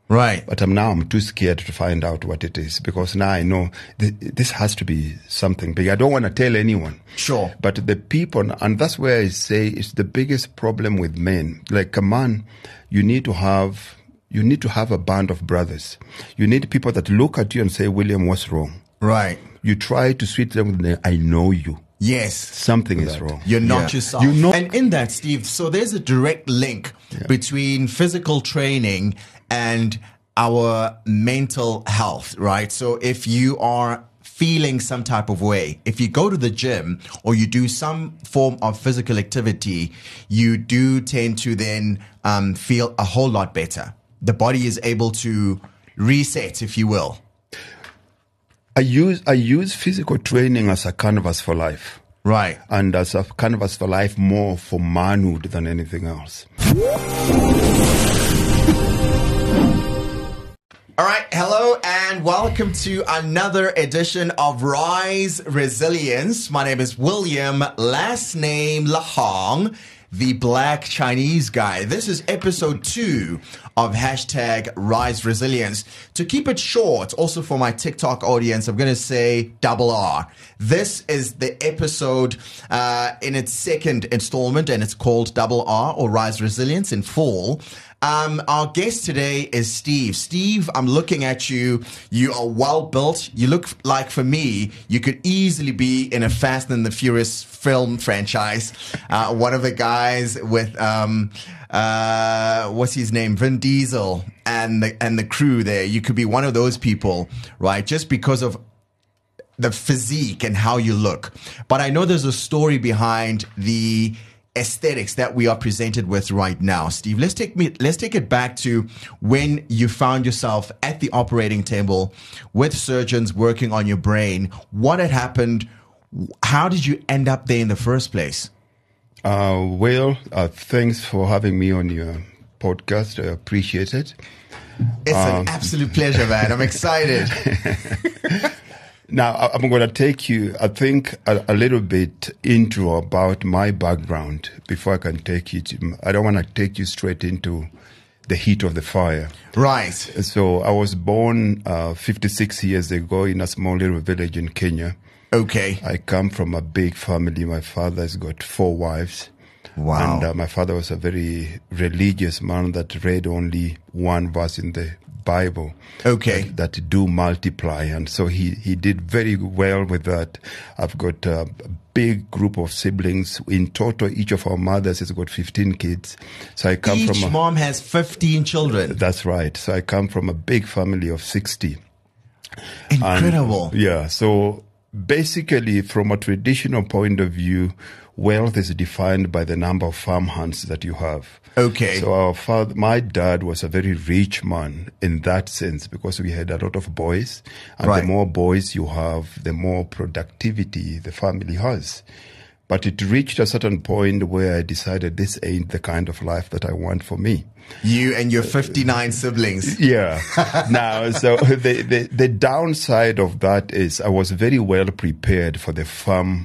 Right. But I'm too scared to find out what it is, because now I know this has to be something big. I don't want to tell anyone. Sure. But the people, and that's where I say it's the biggest problem with men. Like a man, you need to have a band of brothers. You need people that look at you and say, William, what's wrong? Right. You try to sweet them with the, I know you. Yes. Something is wrong. You're not yourself. You know. And in that, Steve, so there's a direct link between physical training and our mental health, right? So if you are feeling some type of way, if you go to the gym or you do some form of physical activity, you do tend to then feel a whole lot better. The body is able to reset, if you will. I use physical training as a canvas for life. Right. And as a canvas for life more for manhood than anything else. All right. Hello and welcome to another edition of Rise Resilience. My name is William, last name Lahong, the Black Chinese guy. This is episode 2 of hashtag Rise Resilience. To keep it short, also for my TikTok audience, I'm going to say double R. This is the episode in its second installment, and it's called Double R, or Rise Resilience in full. Our guest today is Steve. Steve, I'm looking at you. You are well built. You look like, for me, you could easily be in a Fast and the Furious film franchise. One of the guys with, what's his name? Vin Diesel and the crew there. You could be one of those people, right? Just because of the physique and how you look. But I know there's a story behind the aesthetics that we are presented with right now. Steve, let's take it back to when you found yourself at the operating table with surgeons working on your brain. What had happened? How did you end up there in the first place? Thanks for having me on your podcast. I appreciate it. It's an absolute pleasure, man. I'm excited. Now, I'm going to take you, I think, a little bit intro about my background before I can take you to, I don't want to take you straight into the heat of the fire. Right. So I was born 56 years ago in a small little village in Kenya. Okay. I come from a big family. My father has got 4 wives. Wow. And my father was a very religious man that read only one verse in the Bible. Okay. That do multiply. And so he did very well with that. I've got a big group of siblings. In total, each of our mothers has got 15 kids. So I come each mom has 15 children. That's right. So I come from a big family of 60. Incredible. And, so basically, from a traditional point of view, wealth is defined by the number of farmhands that you have. Okay. So my dad was a very rich man in that sense, because we had a lot of boys, and right. The more boys you have, the more productivity the family has. But it reached a certain point where I decided this ain't the kind of life that I want for me. You and your 59 siblings. Yeah. Now, so the downside of that is I was very well prepared for the farm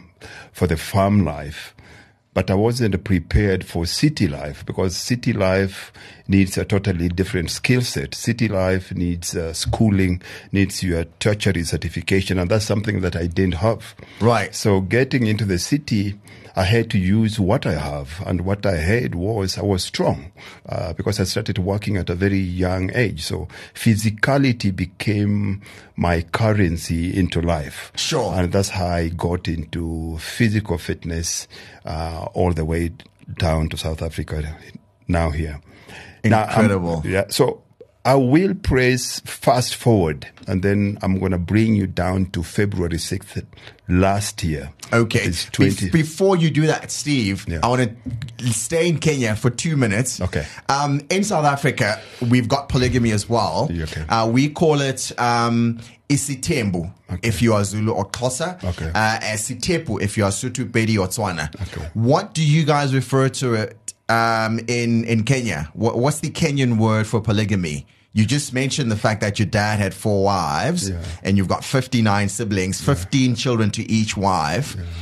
life, but I wasn't prepared for city life, because city life needs a totally different skill set. City life needs schooling, needs your tertiary certification, and that's something that I didn't have. Right. So getting into the city, I had to use what I have, and what I had was I was strong because I started working at a very young age. So physicality became my currency into life. Sure. And that's how I got into physical fitness all the way down to South Africa now here. Incredible. So I will press fast forward, and then I'm going to bring you down to February 6th last year. Okay. Before you do that, Steve, I want to stay in Kenya for 2 minutes. Okay. In South Africa, we've got polygamy as well. Okay. We call it isitembu if you are Zulu or Xhosa. Okay. Sitepu if you are Sotho, Pedi or Tswana. Okay. What do you guys refer to it in Kenya? What's the Kenyan word for polygamy? You just mentioned the fact that your dad had 4 wives and you've got 59 siblings, 15 children to each wife.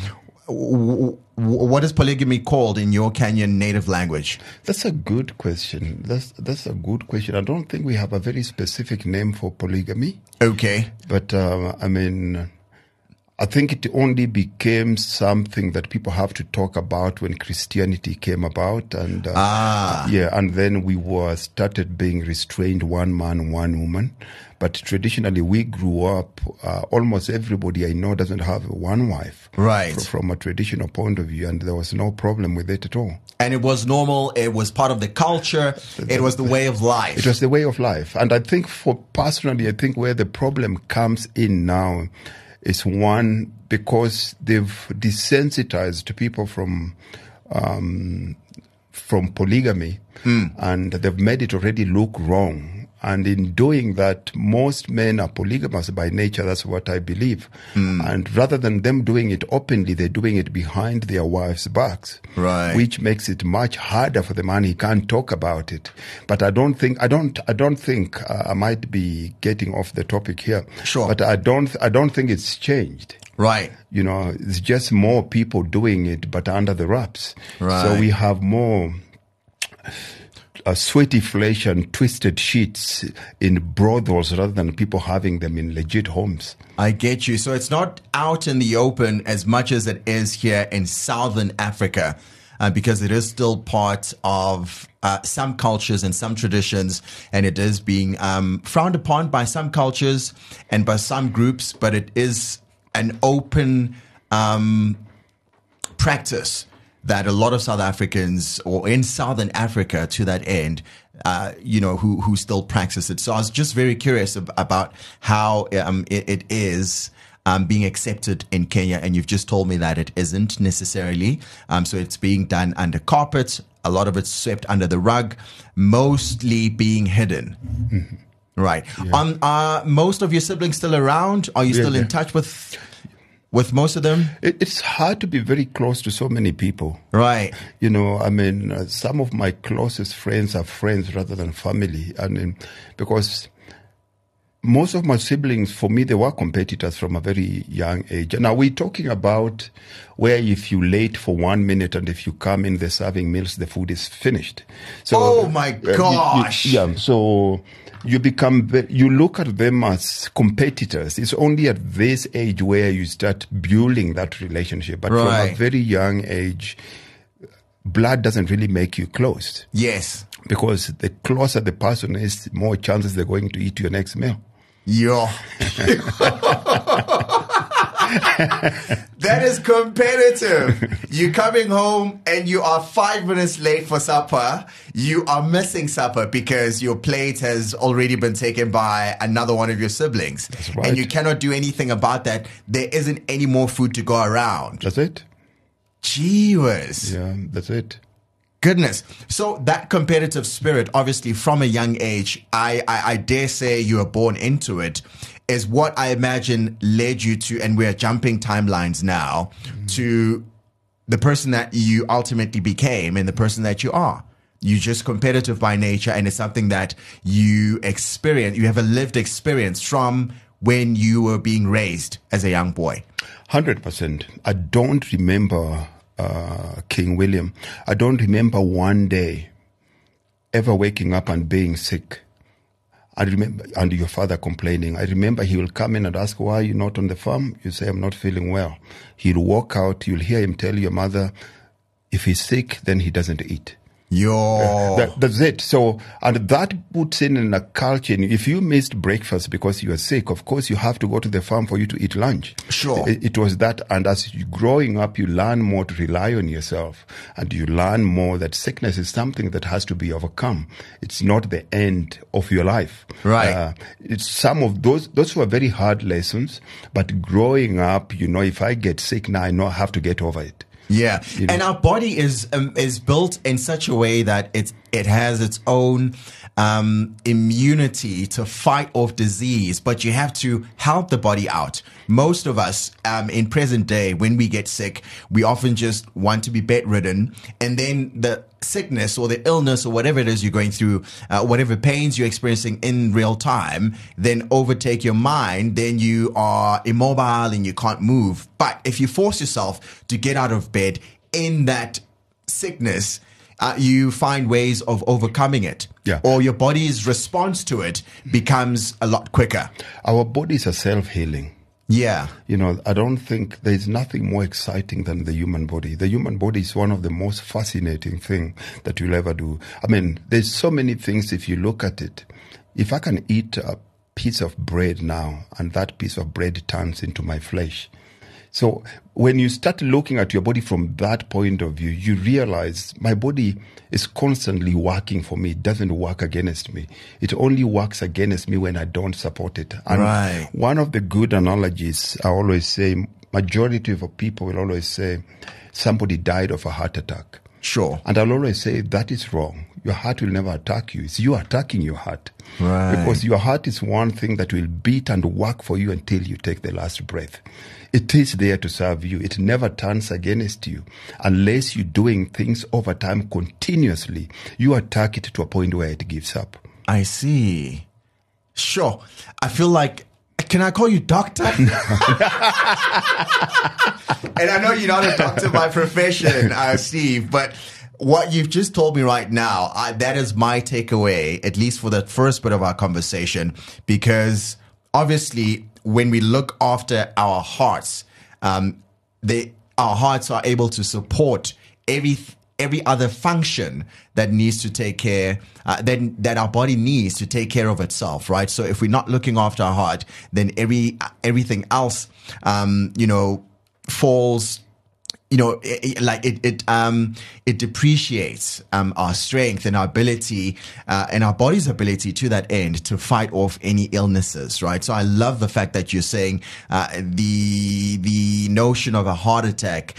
what is polygamy called in your Kenyan native language? That's a good question. That's a good question. I don't think we have a very specific name for polygamy. Okay. But I mean, I think it only became something that people have to talk about when Christianity came about, and and then we were started being restrained, one man, one woman. But traditionally, we grew up. Almost everybody I know doesn't have one wife, right? From a traditional point of view, and there was no problem with it at all. And it was normal. It was part of the culture. It was the way of life. It was the way of life, and I think personally, I think where the problem comes in now is one, because they've desensitized people from polygamy, and they've made it already look wrong. And in doing that, most men are polygamous by nature. That's what I believe. And rather than them doing it openly, they're doing it behind their wives' backs. Right. Which makes it much harder for the man. He can't talk about it. But I don't think I might be getting off the topic here. Sure. But I don't think it's changed. Right. You know, it's just more people doing it, but under the wraps. Right. So we have more sweaty flesh and twisted sheets in brothels rather than people having them in legit homes. I get you. So it's not out in the open as much as it is here in Southern Africa, because it is still part of some cultures and some traditions, and it is being frowned upon by some cultures and by some groups, but it is an open practice that a lot of South Africans, or in Southern Africa to that end, who still practice it. So I was just very curious about how it is being accepted in Kenya. And you've just told me that it isn't necessarily. So it's being done under carpet. A lot of it's swept under the rug, mostly being hidden. Mm-hmm. Right. Yeah. Are most of your siblings still around? Are you still in touch with most of them? It's hard to be very close to so many people. Right. You know, I mean, some of my closest friends are friends rather than family. And because most of my siblings, for me, they were competitors from a very young age. Now, we're talking about where if you're late for 1 minute and if you come in, they're serving meals, the food is finished. So, oh, my gosh. So you look at them as competitors. It's only at this age where you start building that relationship. But from a very young age, blood doesn't really make you close. Yes. Because the closer the person is, the more chances they're going to eat your next meal. Yo. That is competitive. You're coming home and you are 5 minutes late for supper. You are missing supper because your plate has already been taken by another one of your siblings. That's right. And you cannot do anything about that. There isn't any more food to go around. That's it. Gee whiz. Yeah, that's it. Goodness. So that competitive spirit, obviously from a young age, I dare say you were born into it, is what I imagine led you to, and we're jumping timelines now, to the person that you ultimately became and the person that you are. You're just competitive by nature, and it's something that you experience. You have a lived experience from when you were being raised as a young boy. 100%. I don't remember King William. I don't remember one day ever waking up and being sick. I remember, and your father complaining. I remember he will come in and ask, why are you not on the farm? You say, I'm not feeling well. He'll walk out. You'll hear him tell your mother, if he's sick, then he doesn't eat. That's it. So, and that puts in a culture. If you missed breakfast because you are sick, of course you have to go to the farm for you to eat lunch. Sure. It was that. And as you growing up, you learn more to rely on yourself, and you learn more that sickness is something that has to be overcome. It's not the end of your life. Right. It's some of those were very hard lessons, but growing up, if I get sick now, I know I have to get over it. Yeah. And our body is built in such a way that it has its own immunity to fight off disease, but you have to help the body out. Most of us in present day, when we get sick, we often just want to be bedridden, and then the sickness or the illness or whatever it is you're going through, whatever pains you're experiencing in real time, then overtake your mind, then you are immobile and you can't move. But if you force yourself to get out of bed in that sickness, you find ways of overcoming it. Yeah. Or your body's response to it becomes a lot quicker. Our bodies are self-healing. Yeah. You know, I don't think there's nothing more exciting than the human body. The human body is one of the most fascinating thing that you'll ever do. I mean, there's so many things if you look at it. If I can eat a piece of bread now and that piece of bread turns into my flesh. So when you start looking at your body from that point of view, you realize my body is constantly working for me. It doesn't work against me. It only works against me when I don't support it. And one of the good analogies I always say, majority of people will always say, somebody died of a heart attack. Sure. And I'll always say that is wrong. Your heart will never attack you. It's you attacking your heart. Right. Because your heart is one thing that will beat and work for you until you take the last breath. It is there to serve you. It never turns against you. Unless you're doing things over time continuously, you attack it to a point where it gives up. I see. Sure. I feel like, can I call you doctor? And I know you're not a doctor by profession, Steve, but what you've just told me right now, that is my takeaway, at least for the first bit of our conversation, because obviously when we look after our hearts, our hearts are able to support every other function that needs to take care, that our body needs to take care of itself, right? So if we're not looking after our heart, then everything else, falls. It depreciates our strength and our ability and our body's ability to that end to fight off any illnesses, right? So I love the fact that you're saying the notion of a heart attack,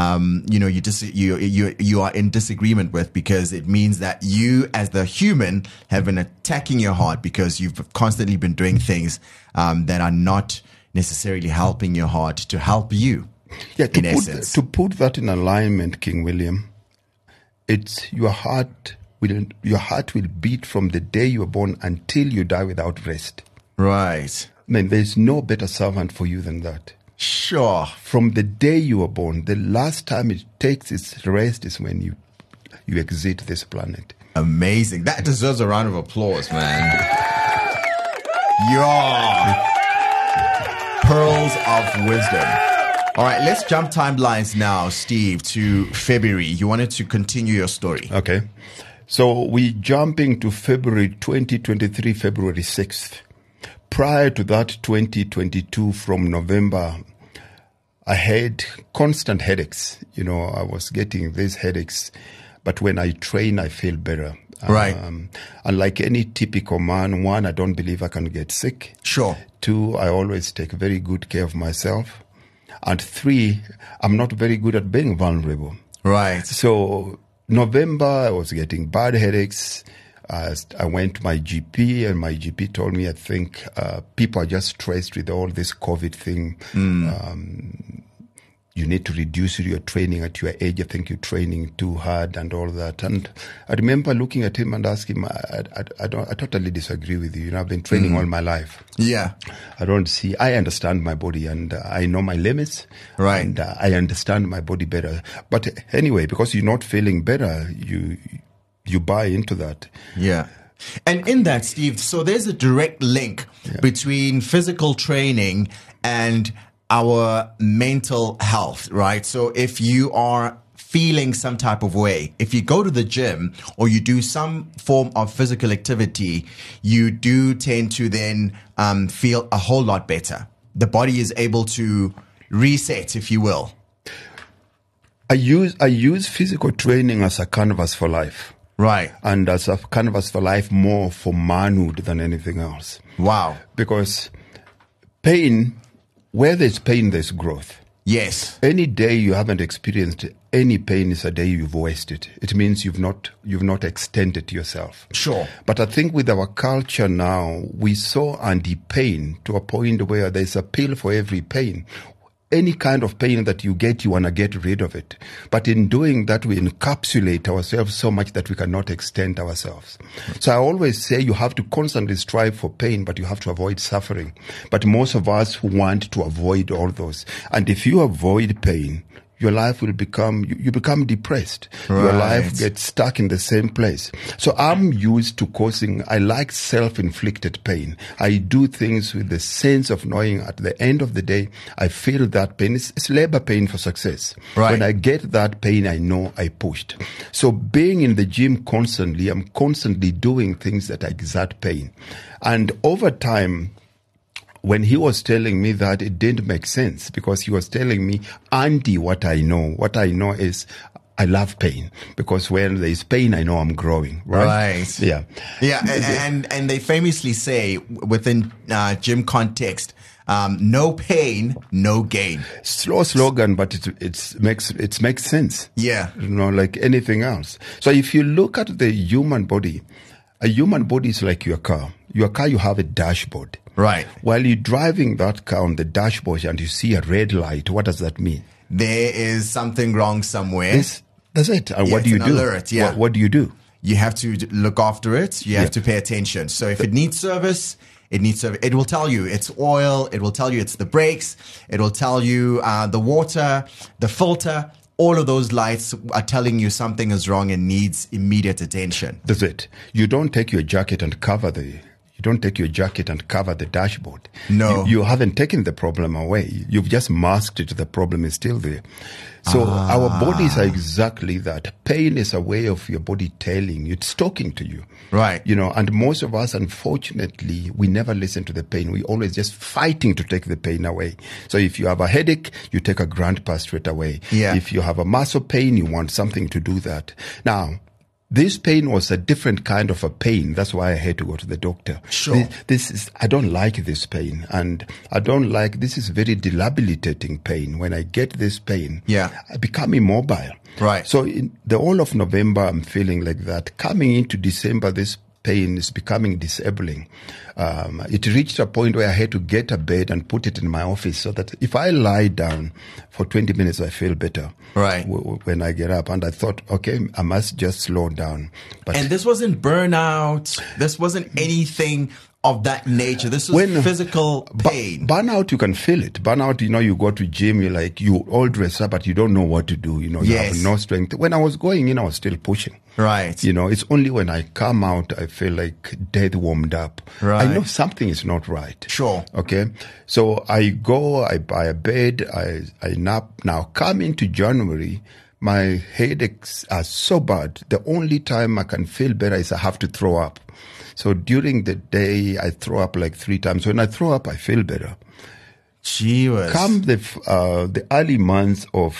you are in disagreement with, because it means that you as the human have been attacking your heart because you've constantly been doing things that are not necessarily helping your heart to help you. Yeah, to put that in alignment, King William, it's your heart will beat from the day you were born until you die without rest. Right. I mean, there's no better servant for you than that. Sure. From the day you were born, the last time it takes its rest is when you exit this planet. Amazing. That deserves a round of applause, man. Yeah. Pearls of wisdom. All right, let's jump timelines now, Steve, to February. You wanted to continue your story. Okay. So we jumping to February 2023, February 6th. Prior to that, 2022, from November, I had constant headaches. You know, I was getting these headaches, but when I train, I feel better. Right. Unlike any typical man, one, I don't believe I can get sick. Sure. Two, I always take very good care of myself. And three, I'm not very good at being vulnerable. Right. So November, I was getting bad headaches. I went to my GP, and my GP told me, I think people are just stressed with all this COVID thing. You need to reduce your training at your age. I think you're training too hard and all that. And I remember looking at him and asking him, I totally disagree with you. You know, I've been training all my life. Yeah. I understand my body and I know my limits. Right. And I understand my body better. But anyway, because you're not feeling better, you buy into that. Yeah. And in that, Steve, so there's a direct link between physical training and our mental health, right? So if you are feeling some type of way, if you go to the gym or you do some form of physical activity, you do tend to then feel a whole lot better. The body is able to reset, if you will. I use physical training as a canvas for life. Right. And as a canvas for life, more for manhood than anything else. Wow. Because pain, where there's pain, there's growth. Yes. Any day you haven't experienced any pain is a day you've wasted. It means you've not extended yourself. Sure. But I think with our culture now, we so anti-pain to a point where there's a pill for every pain. any kind of pain that you get, you want to get rid of it. But in doing that, we encapsulate ourselves so much that we cannot extend ourselves. So I always say you have to constantly strive for pain, but you have to avoid suffering. But most of us want to avoid all those. And if you avoid pain, your life will become, you become depressed. Right. Your life gets stuck in the same place. So I'm used to I like self-inflicted pain. I do things with the sense of knowing at the end of the day, I feel that pain. It's labor pain for success. Right. When I get that pain, I know I pushed. So being in the gym constantly, I'm constantly doing things that exert pain. And over time, when he was telling me that, it didn't make sense because he was telling me what I know. What I know is I love pain because when there is pain, I know I'm growing. Right. Yeah. Yeah. And they famously say within gym context, no pain, no gain. Slow slogan, but it makes sense. Yeah. Like anything else. So if you look at the human body, a human body is like your car. Your car, you have a dashboard. Right. While you're driving that car on the dashboard and you see a red light, what does that mean? There is something wrong somewhere. That's it. And what do you do? Alert, yeah. What do you do? You have to look after it. You have to pay attention. So if it needs service, it needs service. It will tell you it's oil. It will tell you it's the brakes. It will tell you the water, the filter. All of those lights are telling you something is wrong and needs immediate attention. That's it. You don't take your jacket and cover the dashboard. No. You haven't taken the problem away. You've just masked it. The problem is still there. So our bodies are exactly that. Pain is a way of your body telling you, it's talking to you. Right. And most of us, unfortunately, we never listen to the pain. We always just fighting to take the pain away. So if you have a headache, you take a grandpa straight away. Yeah. If you have a muscle pain, you want something to do that. Now, this pain was a different kind of a pain. That's why I had to go to the doctor. Sure. I don't like this pain. And this is very debilitating pain. When I get this pain, I become immobile. Right. So in the whole of November, I'm feeling like that. Coming into December, this pain is becoming disabling. It reached a point where I had to get a bed and put it in my office so that if I lie down for 20 minutes, I feel better. Right. When I get up. And I thought, okay, I must just slow down. And this wasn't burnout. This wasn't anything of that nature. This was physical pain. Burnout, you can feel it. Burnout, you go to gym, you all dress up, but you don't know what to do. You have no strength. When I was going in, I was still pushing. Right. It's only when I come out, I feel like death warmed up. Right. I know something is not right. Sure. Okay. So I go, I buy a bed, I nap. Now, come into January, my headaches are so bad. The only time I can feel better is I have to throw up. So during the day, I throw up like 3 times. When I throw up, I feel better. Gee whiz. Come the early months of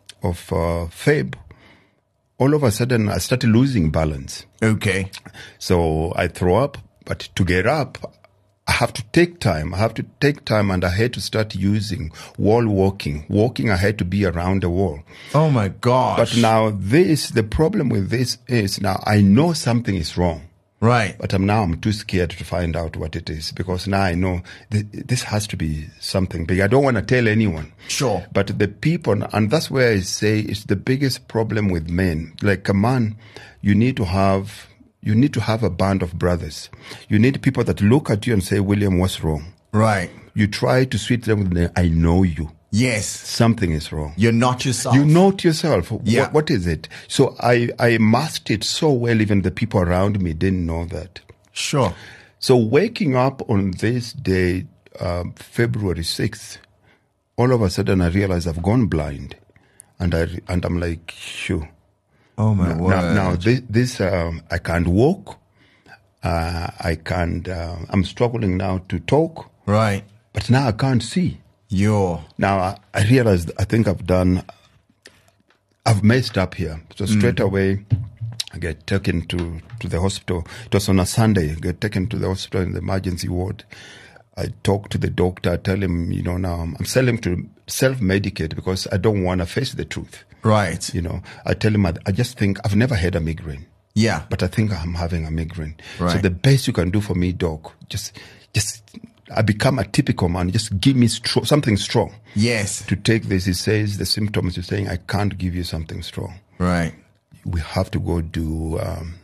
Feb, all of a sudden I started losing balance. Okay. So I throw up, but to get up, I have to take time. And I had to start using wall walking. I had to be around the wall. Oh my gosh. But now the problem with this is now I know something is wrong. Right. But I'm too scared to find out what it is because now I know this has to be something big. I don't want to tell anyone. Sure. But the people, and that's where I say it's the biggest problem with men. Like a man, you need to have a band of brothers. You need people that look at you and say, William, what's wrong? Right. You try to sweet them with the, I know you. Yes. Something is wrong. You're not yourself. You're not yourself. Yeah. What is it? So I masked it so well, even the people around me didn't know that. Sure. So waking up on this day, February 6th, all of a sudden I realized I've gone blind. And I'm like, shoo. Oh my word. Now this I can't walk. I'm struggling now to talk. Right. But now I can't see. Now I realized I think I've messed up here. So straight away I get taken to the hospital. It was on a Sunday. I get taken to the hospital in the emergency ward. I talk to the doctor, I tell him, now I'm telling him to self-medicate because I don't want to face the truth. Right. I tell him, I just think I've never had a migraine. Yeah. But I think I'm having a migraine. Right. So the best you can do for me, doc, just I become a typical man. Just give me something strong. Yes. To take this, he says, the symptoms, he's saying, I can't give you something strong. Right. We have to go do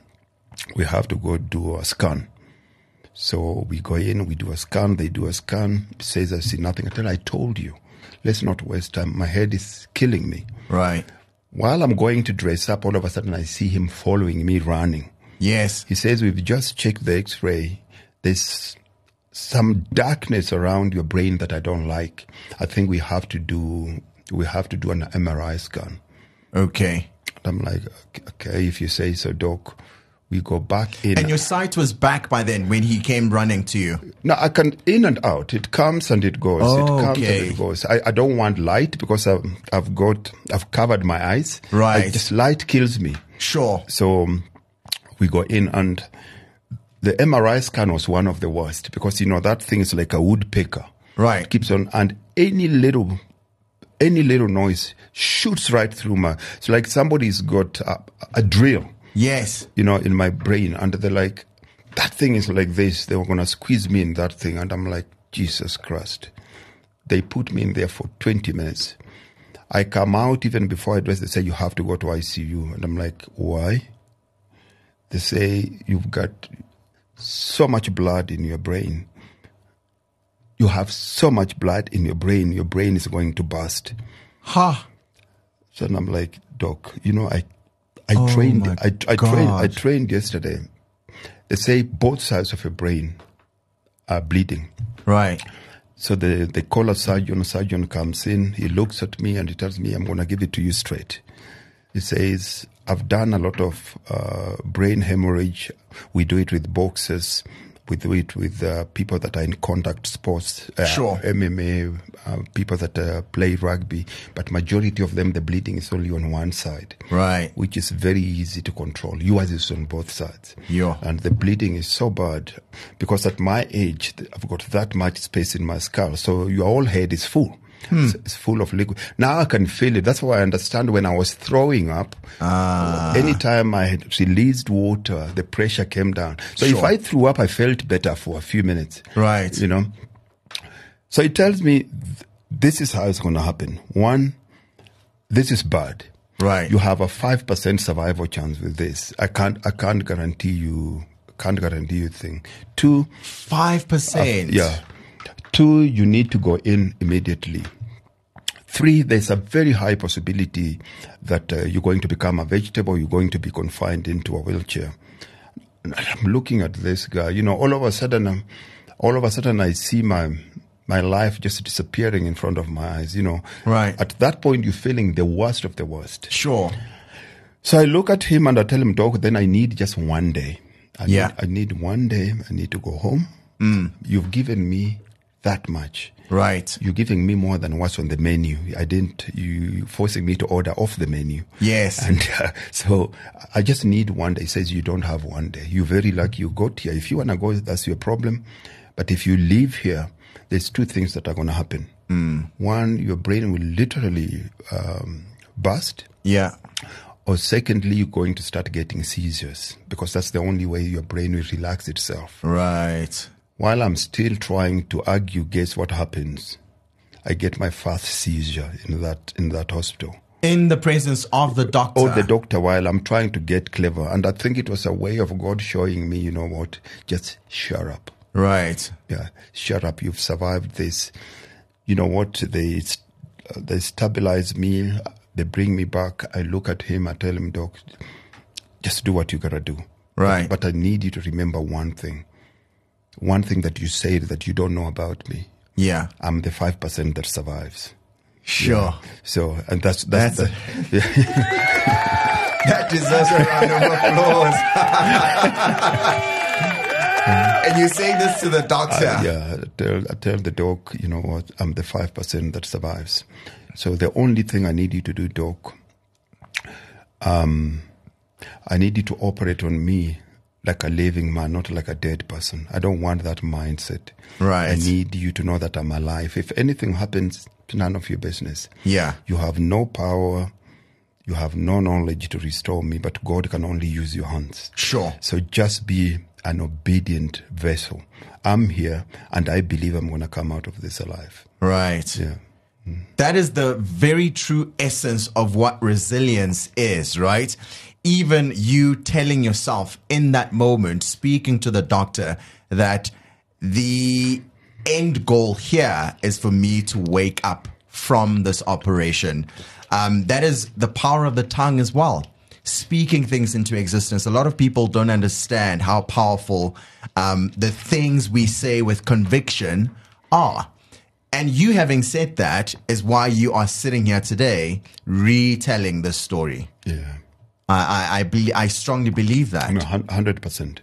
a scan. So we go in, we do a scan, they do a scan. He says, I see nothing. I told you, let's not waste time. My head is killing me. Right. While I'm going to dress up, all of a sudden I see him following me, running. Yes. He says, we've just checked the x-ray. There's some darkness around your brain that I don't like. I think we have to do an MRI scan. Okay. I'm like, okay, if you say so, doc. We go back in. And your sight was back by then when he came running to you? No, I can in and out. It comes and it goes. Oh, it comes okay. and it goes. I don't want light because I've covered my eyes. Right. Just light kills me. Sure. So we go in, and the MRI scan was one of the worst because, that thing is like a woodpecker. Right. It keeps on, and any little noise shoots right through it's like somebody's got a drill. Yes. In my brain, and they're like, that thing is like this. They were going to squeeze me in that thing. And I'm like, Jesus Christ. They put me in there for 20 minutes. I come out even before I dress. They say, you have to go to ICU. And I'm like, why? They say, you've got so much blood in your brain. You have so much blood in your brain. Your brain is going to burst. Ha. Huh. So I'm like, doc, I trained yesterday. They say both sides of your brain are bleeding. Right. So they call a surgeon. A surgeon comes in. He looks at me and he tells me, I'm going to give it to you straight. He says, I've done a lot of brain hemorrhage. We do it with boxers. We do it with people that are in contact sports, sure. MMA, people that play rugby. But majority of them, the bleeding is only on one side. Right. Which is very easy to control. Yours is on both sides. Yeah. And the bleeding is so bad because at my age, I've got that much space in my skull. So your whole head is full. It's full of liquid. Now I can feel it. That's why I understand when I was throwing up, anytime I had released water, the pressure came down. So sure. If I threw up, I felt better for a few minutes. Right. So it tells me this is how it's going to happen. One, this is bad. Right. You have a 5% survival chance with this. I can't guarantee you. Can't guarantee you a thing. 2, 5%. Yeah. 2, you need to go in immediately. 3, there's a very high possibility that you're going to become a vegetable, you're going to be confined into a wheelchair. And I'm looking at this guy, all of a sudden I see my life just disappearing in front of my eyes, Right. At that point, you're feeling the worst of the worst. Sure. So I look at him and I tell him, Doc, then I need just one day. I need 1 day. I need to go home. You've given me that much. Right. You're giving me more than what's on the menu. You forcing me to order off the menu. Yes. And so I just need 1 day. He says, you don't have 1 day. You're very lucky you got here. If you want to go, that's your problem. But if you leave here, there's 2 things that are going to happen. 1, your brain will literally burst. Yeah. Or secondly, you're going to start getting seizures because that's the only way your brain will relax itself. Right. While I'm still trying to argue, guess what happens? I get my first seizure in that hospital. In the presence of the doctor? Oh, the doctor, while I'm trying to get clever. And I think it was a way of God showing me, just shut up. Right. Yeah, shut up. You've survived this. You know what? They stabilize me. They bring me back. I look at him. I tell him, Doc, just do what you got to do. Right. But I need you to remember one thing. One thing that you said that you don't know about me. Yeah. I'm the 5% that survives. Sure. Yeah. So, and that's that deserves a round of applause. And you say this to the doctor? I tell the doc, you know what, I'm the 5% that survives. So the only thing I need you to do, doc, I need you to operate on me like a living man, not like a dead person. I don't want that mindset. Right. I need you to know that I'm alive. If anything happens, none of your business. Yeah. You have no power. You have no knowledge to restore me, but God can only use your hands. Sure. So just be an obedient vessel. I'm here, and I believe I'm going to come out of this alive. Right. Yeah. That is the very true essence of what resilience is, right? Even you telling yourself in that moment, speaking to the doctor, that the end goal here is for me to wake up from this operation. That is the power of the tongue as well. Speaking things into existence. A lot of people don't understand how powerful the things we say with conviction are. And you having said that is why you are sitting here today retelling this story. Yeah. I strongly believe that. No, 100%.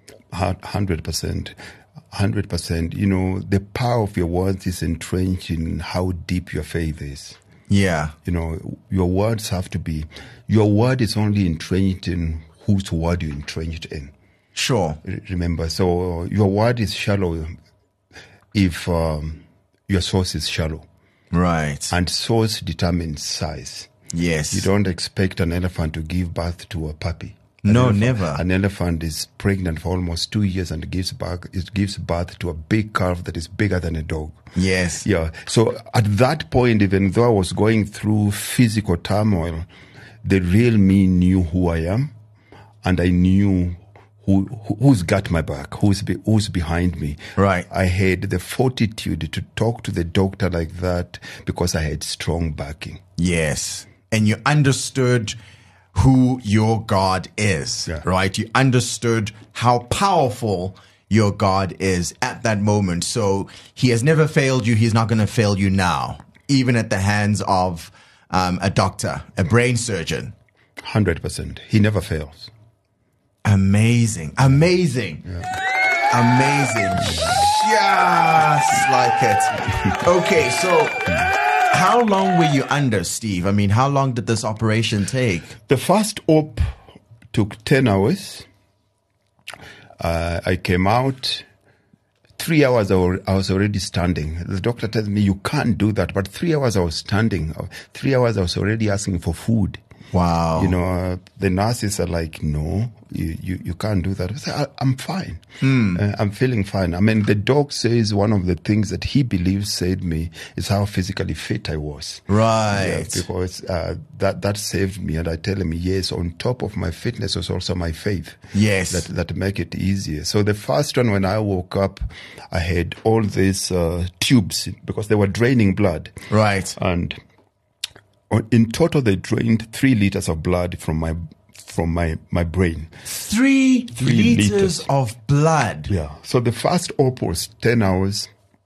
100%. 100%. You know, the power of your words is entrenched in how deep your faith is. Yeah. You know, your words have to be, your word is only entrenched in whose word you're entrenched in. Sure. Remember, so your word is shallow if your source is shallow. Right. And source determines size. Yes. You don't expect an elephant to give birth to a puppy. Never. An elephant is pregnant for almost 2 years and gives birth to a big calf that is bigger than a dog. Yes. Yeah. So at that point, even though I was going through physical turmoil, the real me knew who I am, and I knew who's got my back, who's behind me. Right. I had the fortitude to talk to the doctor like that because I had strong backing. Yes. And you understood who your God is, Yeah. right? You understood how powerful your God is at that moment. So he has never failed you. He's not going to fail you now, even at the hands of a doctor, a brain surgeon. 100%. He never fails. Amazing. Amazing. Yeah. Amazing. Just like it. Okay, so how long were you under, Steve? I mean, how long did this operation take? The first op took 10 hours. I came out. 3 hours I was already standing. The doctor tells me, you can't do that. But 3 hours I was standing. 3 hours I was already asking for food. Wow. You know, the nurses are like, no, you can't do that. I say, I'm fine. I'm feeling fine. I mean, the doc says one of the things that he believes saved me is how physically fit I was. Right. Yeah, because that saved me. And I tell him, yes, on top of my fitness was also my faith. Yes. That make it easier. So the first one, when I woke up, I had all these tubes because they were draining blood. Right. And in total, they drained 3 liters of blood from my brain. 3 liters of blood. Yeah. So the first op was 10 hours.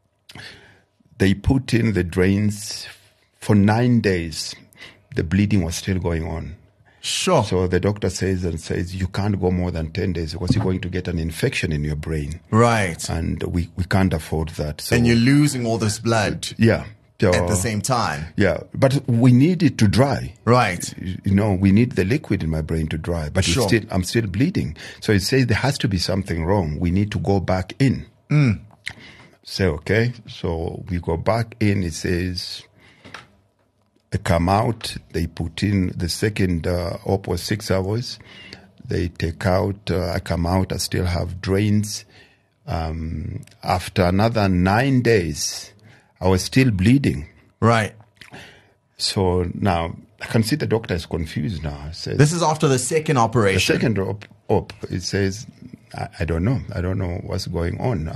They put in the drains for 9 days. The bleeding was still going on. Sure. So the doctor says you can't go more than 10 days because you're going to get an infection in your brain. Right. And we can't afford that. So, and you're losing all this blood. Yeah. At the same time. Yeah, but we need it to dry. Right. You know, we need the liquid in my brain to dry, but Sure. I'm still bleeding. So it says there has to be something wrong. We need to go back in. So, okay. So we go back in. It says, I come out. They put in the second op was 6 hours. They take out, I come out. I still have drains. After another 9 days, I was still bleeding. Right. So now I can see the doctor is confused now. Says, this is after the second operation. The second op, it says, I don't know. I don't know what's going on.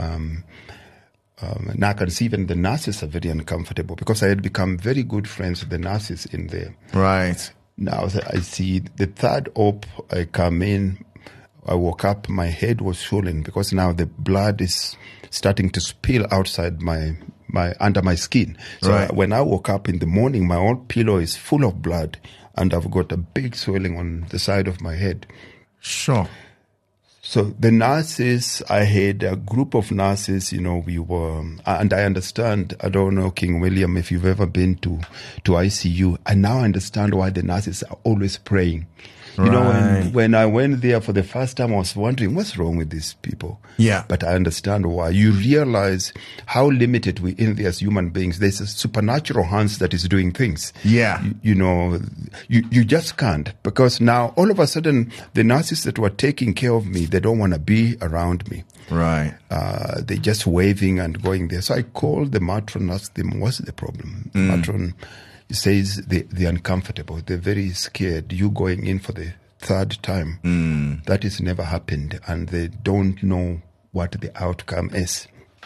Now I can see even the nurses are very uncomfortable because I had become very good friends with the nurses in there. Right. Now I see the third op, I come in, I woke up, my head was swollen because now the blood is starting to spill outside my under my skin. So right. When I woke up in the morning, my old pillow is full of blood and I've got a big swelling on the side of my head. Sure. So the nurses, I had a group of nurses, you know, we were, and I understand, I don't know, King William, if you've ever been to ICU, I now understand why the nurses are always praying. You know, Right. when I went there for the first time, I was wondering what's wrong with these people. Yeah. But I understand why. You realize how limited we in there as human beings. There's a supernatural hands that is doing things. Yeah. You know, you just can't, because now all of a sudden the nurses that were taking care of me, they don't want to be around me. Right. They're just waving and going there. So I called the matron, asked them, what's the problem? The matron says they're uncomfortable. They're very scared. You going in for the third time. That has never happened, and they don't know what the outcome is.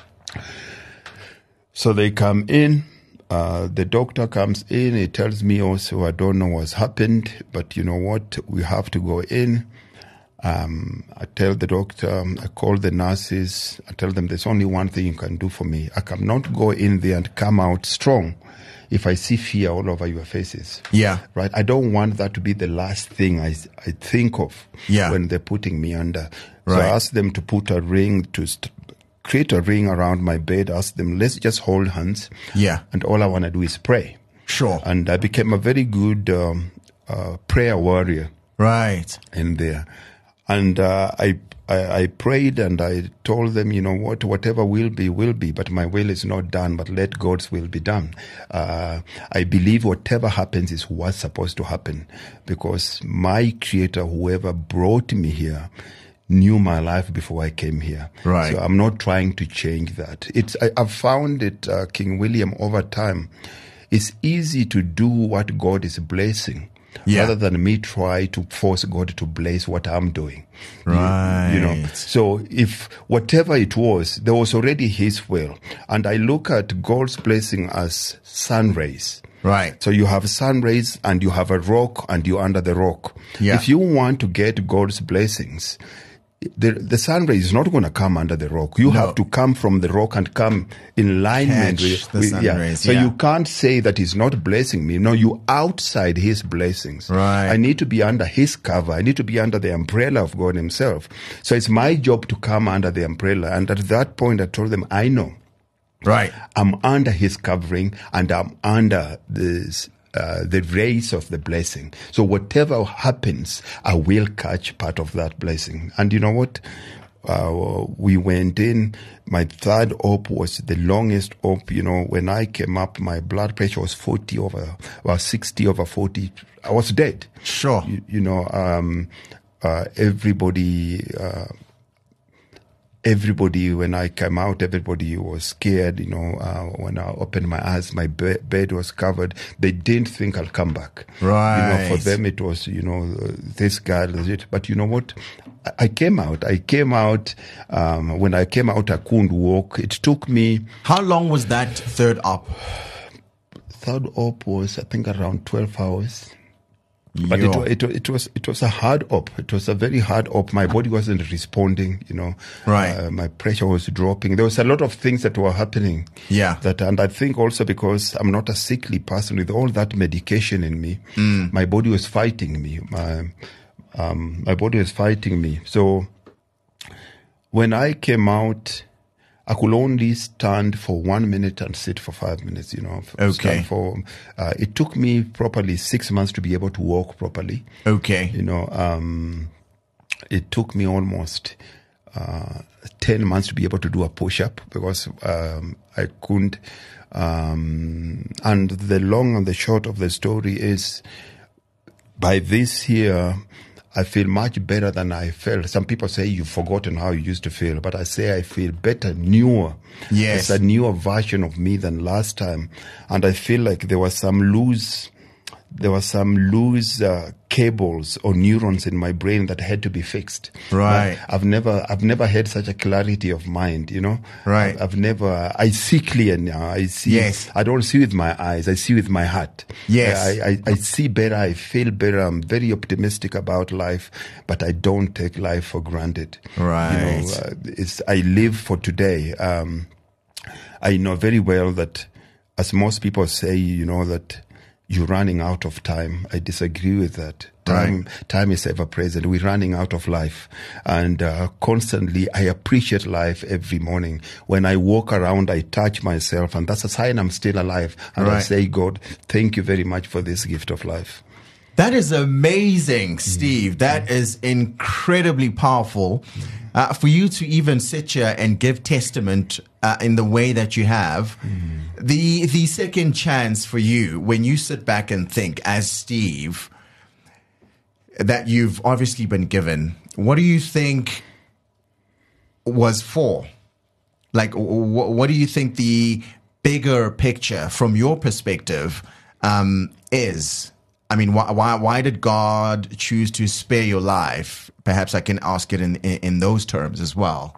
So they come in. The doctor comes in. He tells me also, I don't know what's happened, but you know what? We have to go in. I tell the doctor, I call the nurses, I tell them there's only one thing you can do for me. I cannot go in there and come out strong if I see fear all over your faces. Yeah. Right? I don't want that to be the last thing I think of when they're putting me under. So Right. I asked them to put a ring, create a ring around my bed, ask them, let's just hold hands. Yeah. And all I want to do is pray. Sure. And I became a very good prayer warrior Right. in there. And I prayed and I told them, you know what, whatever will be, but my will is not done, but let God's will be done. I believe whatever happens is what's supposed to happen, because my Creator, whoever brought me here, knew my life before I came here. Right. So I'm not trying to change that. I've found it, King William, over time, it's easy to do what God is blessing. Yeah. Rather than me try to force God to bless what I'm doing. Right. You know, so if whatever it was, there was already His will. And I look at God's blessing as sun rays. Right. So you have sun rays and you have a rock and you're under the rock. Yeah. If you want to get God's blessings, the sun ray is not going to come under the rock. You have to come from the rock and come in alignment Catch the with sun rays, So yeah. you can't say that He's not blessing me. No, you outside His blessings. Right. I need to be under His cover. I need to be under the umbrella of God Himself. So it's my job to come under the umbrella. And at that point, I told them, I know. Right. I'm under His covering and I'm under this. The rays of the blessing. So whatever happens, I will catch part of that blessing. And you know what? We went in. My third op was the longest op. You know, when I came up, my blood pressure was 60 over 40. I was dead. Sure. Everybody, when I came out, everybody was scared. You know, when I opened my eyes, my bed was covered. They didn't think I'll come back. Right. You know, for them it was, you know, this guy does it. But you know what? I came out. When I came out, I couldn't walk. It took me. How long was that third op? Third op was, I think, around 12 hours. But Yo. it was a hard op. It was a very hard op. My body wasn't responding, you know. Right. My pressure was dropping. There was a lot of things that were happening. Yeah. And I think also because I'm not a sickly person, with all that medication in me, my body was fighting me. My body was fighting me. So when I came out, I could only stand for 1 minute and sit for 5 minutes, you know. Okay. It took me properly 6 months to be able to walk properly. Okay. You know, it took me almost 10 months to be able to do a push-up because I couldn't. And the long and the short of the story is, by this year, I feel much better than I felt. Some people say you've forgotten how you used to feel, but I say I feel better, newer. Yes. It's a newer version of me than last time. And I feel like there was some loose cables or neurons in my brain that had to be fixed. Right. But I've never had such a clarity of mind, you know. Right. I see clear now. I see. Yes. I don't see with my eyes. I see with my heart. Yes. I see better. I feel better. I'm very optimistic about life, but I don't take life for granted. Right. You know, I live for today. I know very well that, as most people say, you know, that you're running out of time. I disagree with that. Time is ever present. We're running out of life. And constantly, I appreciate life every morning. When I walk around, I touch myself, and that's a sign I'm still alive. And I say, God, thank you very much for this gift of life. That is amazing, Steve. That is incredibly powerful. For you to even sit here and give testament in the way that you have, the second chance for you, when you sit back and think as Steve, that you've obviously been given, what do you think was for? Like, what do you think the bigger picture from your perspective is? I mean, why did God choose to spare your life? Perhaps I can ask it in those terms as well.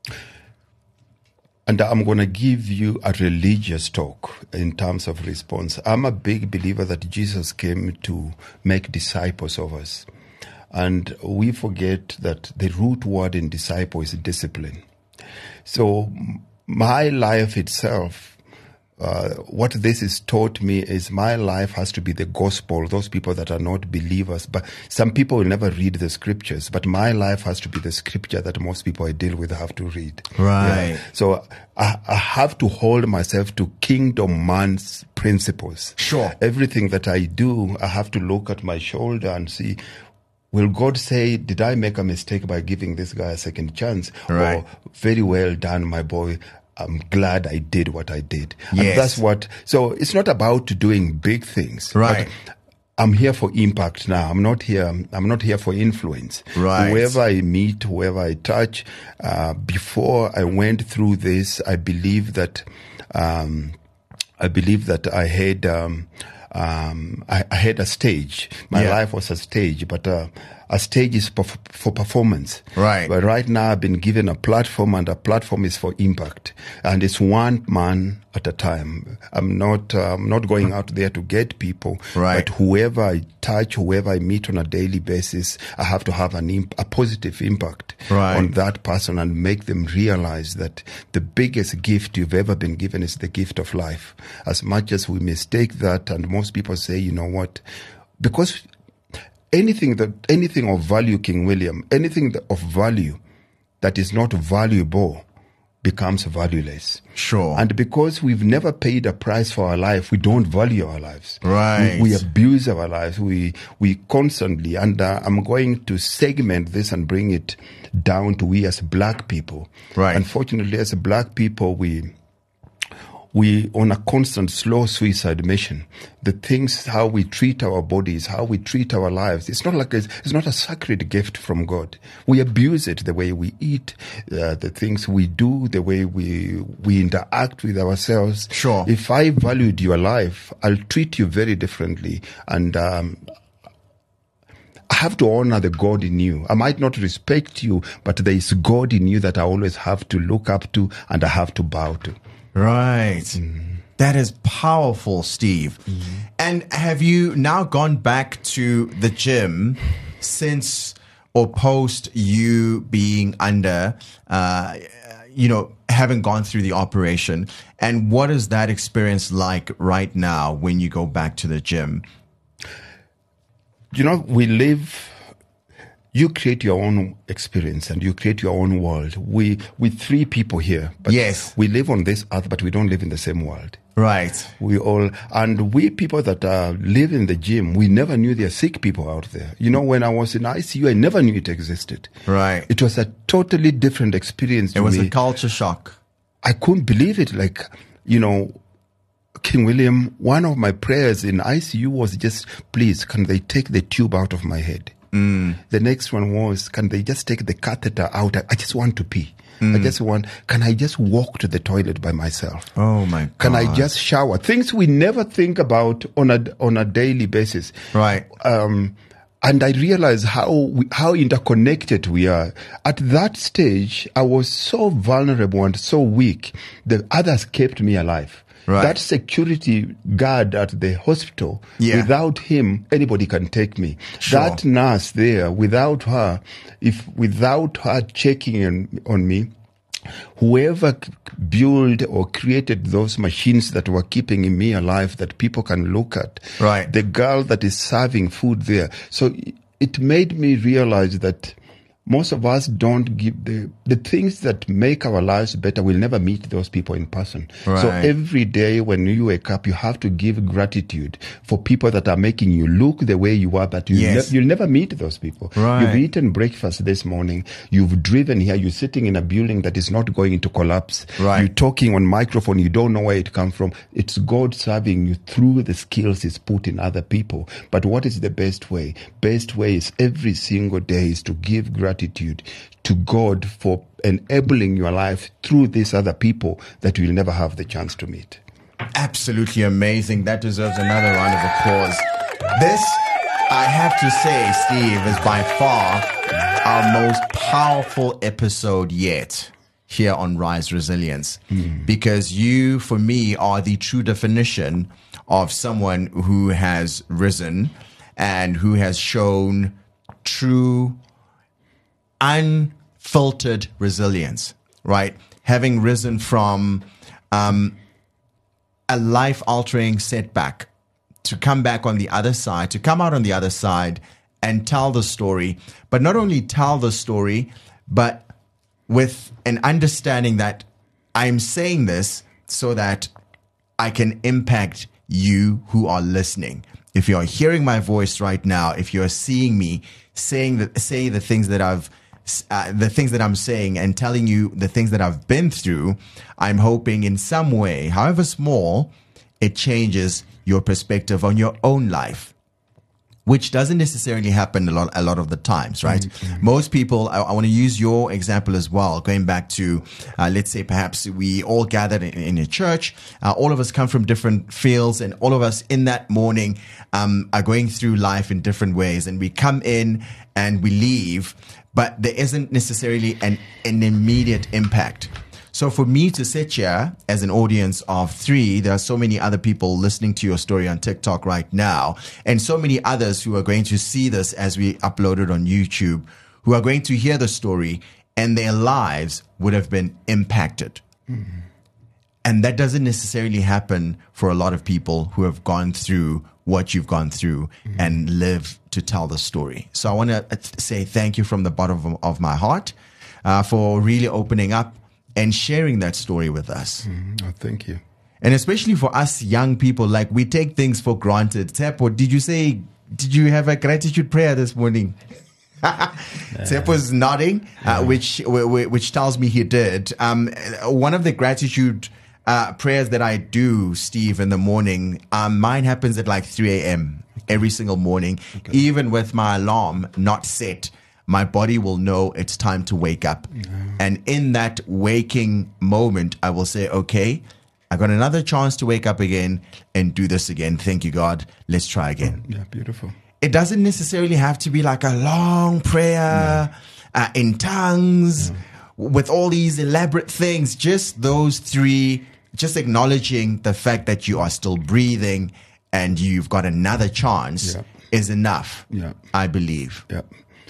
And I'm going to give you a religious talk in terms of response. I'm a big believer that Jesus came to make disciples of us. And we forget that the root word in disciple is discipline. So my life itself, what this has taught me is my life has to be the gospel. Those people that are not believers, but some people will never read the scriptures, but my life has to be the scripture that most people I deal with have to read. Right. Yeah. So I have to hold myself to kingdom man's principles. Sure. Everything that I do, I have to look at my shoulder and see, will God say, did I make a mistake by giving this guy a second chance? Right. Or, very well done, my boy. I'm glad I did what I did. Yes. And that's what, so it's not about doing big things. Right. I'm here for impact now. I'm not here for influence. Right. Whoever I meet, whoever I touch, before I went through this, I believe that I had a stage. My life was a stage, but a stage is for performance. Right. But right now I've been given a platform, and a platform is for impact. And it's one man at a time. I'm not going out there to get people. Right. But whoever I touch, whoever I meet on a daily basis, I have to have a positive impact on that person and make them realize that the biggest gift you've ever been given is the gift of life. As much as we mistake that, and most people say, you know what, because anything of value, King William, anything of value that is not valuable becomes valueless. Sure. And because we've never paid a price for our life, we don't value our lives. Right. We abuse our lives. We constantly, and I'm going to segment this and bring it down to we as black people. Right. Unfortunately, as black people, we on a constant slow suicide mission. The things, how we treat our bodies, how we treat our lives, it's not a sacred gift from God. We abuse it, the way we eat, the things we do, the way we interact with ourselves. Sure. If I valued your life, I'll treat you very differently. And I have to honor the God in you. I might not respect you, but there is God in you that I always have to look up to and I have to bow to. Right. That is powerful, Steve. And have you now gone back to the gym since or post you being under, having gone through the operation? And what is that experience like right now when you go back to the gym? You create your own experience and you create your own world. We three people here. But yes. We live on this earth, but we don't live in the same world. Right. We people that live in the gym, we never knew there are sick people out there. When I was in ICU, I never knew it existed. Right. It was a totally different experience to me. It was a culture shock. I couldn't believe it. King William, one of my prayers in ICU was just, please, can they take the tube out of my head? The next one was, can they just take the catheter out? I just want to pee. Can I just walk to the toilet by myself? Oh my God. Can I just shower? Things we never think about on a daily basis. Right. And I realized how interconnected we are. At that stage, I was so vulnerable and so weak that others kept me alive. Right. That security guard at the hospital, without him, anybody can take me. Sure. That nurse there, without her checking on me, whoever built or created those machines that were keeping me alive that people can look at, right. The girl that is serving food there. So it made me realize that most of us don't give the things that make our lives better. We'll never meet those people in person. Right. So every day when you wake up, you have to give gratitude for people that are making you look the way you are, but you'll never meet those people. Right. You've eaten breakfast this morning. You've driven here. You're sitting in a building that is not going to collapse. Right. You're talking on microphone. You don't know where it comes from. It's God serving you through the skills He's put in other people. But what is the best way? Best way is every single day is to give gratitude to God for enabling your life through these other people that you'll never have the chance to meet. Absolutely amazing. That deserves another round of applause. This, I have to say, Steve, is by far our most powerful episode yet here on Rise Resilience. Because you, for me, are the true definition of someone who has risen and who has shown true unfiltered resilience, right? Having risen from a life-altering setback to come back on the other side, to come out on the other side and tell the story, but not only tell the story, but with an understanding that I'm saying this so that I can impact you who are listening. If you're hearing my voice right now, if you're seeing me saying the things that the things that I'm saying and telling you the things that I've been through, I'm hoping in some way, however small, it changes your perspective on your own life, which doesn't necessarily happen a lot of the times, right? Mm-hmm. Most people, I want to use your example as well, going back to, let's say perhaps we all gathered in a church, all of us come from different fields, and all of us in that morning are going through life in different ways, and we come in and we leave, but there isn't necessarily an immediate impact. So for me to sit here as an audience of 3, there are so many other people listening to your story on TikTok right now, and so many others who are going to see this as we upload it on YouTube, who are going to hear the story, and their lives would have been impacted. Mm-hmm. And that doesn't necessarily happen for a lot of people who have gone through what you've gone through and live to tell the story. So I want to say thank you from the bottom of my heart for really opening up and sharing that story with us. Oh, thank you. And especially for us young people, like we take things for granted. Tsepo, did you have a gratitude prayer this morning? Tsepo's nodding, which tells me he did. One of the gratitude prayers that I do, Steve, in the morning, mine happens at like 3 a.m. every single morning. Okay. Even with my alarm not set, my body will know it's time to wake up. And in that waking moment, I will say, okay, I got another chance to wake up again and do this again. Thank you, God. Let's try again. Yeah, beautiful. It doesn't necessarily have to be like a long prayer in tongues with all these elaborate things. Just those 3, just acknowledging the fact that you are still breathing and you've got another chance is enough, I believe. Yeah.